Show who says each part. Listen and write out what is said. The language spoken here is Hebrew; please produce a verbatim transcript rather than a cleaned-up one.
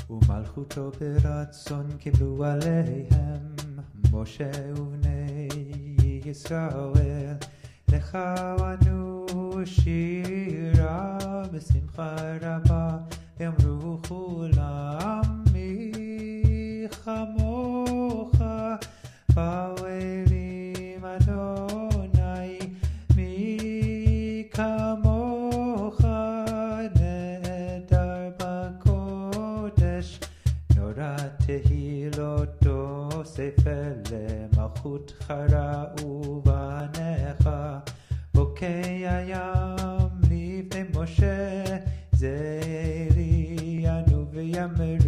Speaker 1: ומלכותו ברצון קיבלו עליהם משה ובני ישראל. לך ענו שירה בשמחה רבה, אמרו כולם מי כמוך באלים אדוני, מי כמוך נהדר בקודש, נורא תהילתו ספר למלכות ראו בניך. בוקע ים לפני משה, זה אלינו ויאמר